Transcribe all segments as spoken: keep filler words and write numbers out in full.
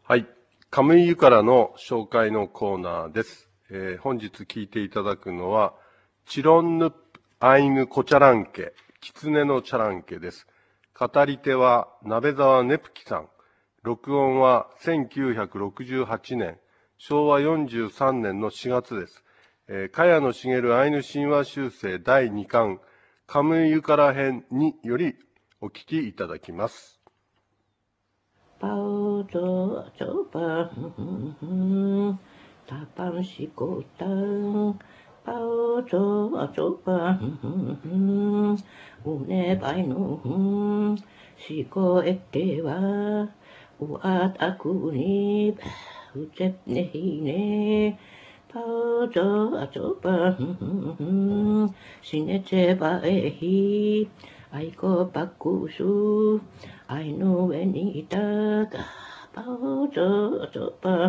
はい。カムイユからの紹介のコーナーです。えー本日聞いていただくのは、チロンヌアイヌコチャランケ、狐のチャランケです。語り手は、鍋沢ネプキさん。録音はせんきゅうひゃくろくじゅうはちねん、しょうわよんじゅうさんねんのしがつです。えー、茅野茂アイヌ神話修正だいにかん、カムイユから編によりお聞きいただきます。 Paudo coba tapan sikotang Paudo coba une painu siko ektewa uat aku ni ucap nehine Paudo coba sinece baehi aiko pakusu ainu wenita paudo coba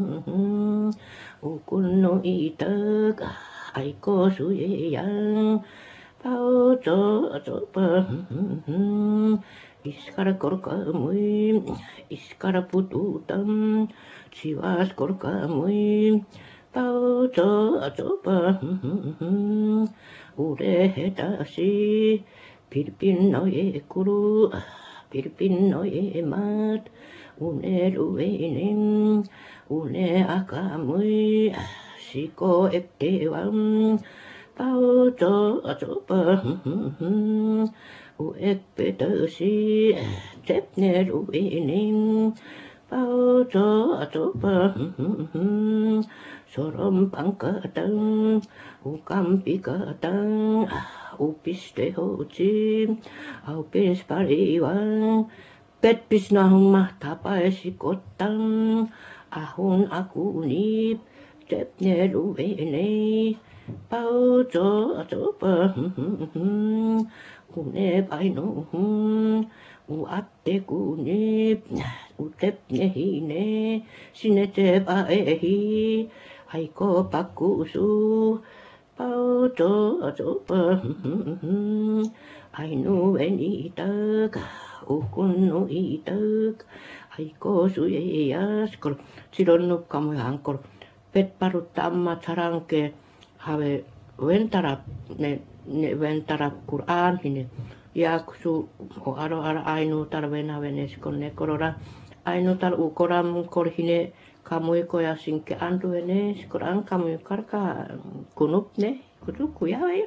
ukun no ita aiko suyeyang paudo coba iskara korka mui iskara pututam siwas korka mui paudo coba ure hetasi pirpin no ye kuru pirpin no ye mat une ruenim une akamui siko ektewam paudo coba u ekpetasi tepne ruenim paudo coba sorom pangkatang ukam pikatang upis te hoci aupis pariwang pet pis na humah tapai sikotang ahun aku nip tepne ruene paudo coba une painu u atte kunip u tepne hine sinete paehi aiko pakusu paudo coba ainu wenitak ukunu itak aiko suyeyas kor silonnuk kamu hankor pet parut amma taranke have wentarap ne ne wentarap Quran hine yaksu o aro ara ainu tar wena wenes konne korora ainu tar ukoram kor hine kamu ko ya sinke andu wene Quran kamu karka kunup ne kutu kuyawe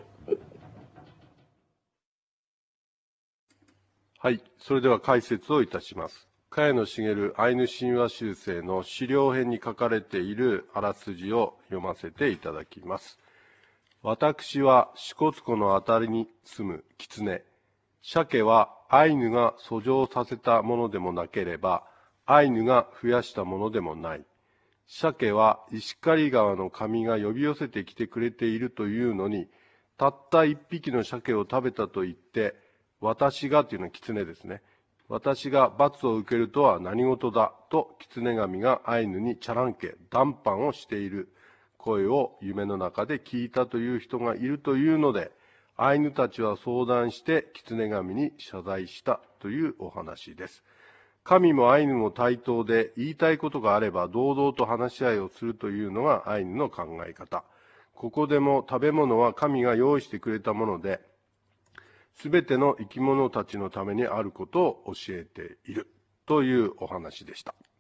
はい。それでは解説をいたします。茅野茂アイヌ神話修正の資料編に書かれているあらすじを読ませていただきます。私は支笏湖のあたりに住む狐。鮭はアイヌが遡上させたものでもなければ、アイヌが増やしたものでもない。鮭は石狩川の神が呼び寄せてきてくれているというのに、たった一匹の鮭を食べたと言って、私がというのは狐ですね。私が罰を受けるとは何事だと狐神がアイヌにチャランケ、談判をしている声を夢の中で聞いたという人がいるというので、アイヌたちは相談して狐神に謝罪したというお話です。神もアイヌも対等で言いたいことがあれば堂々と話し合いをするというのがアイヌの考え方。ここでも食べ物は神が用意してくれたもので、すべての生き物たちのためにあることを教えているというお話でした。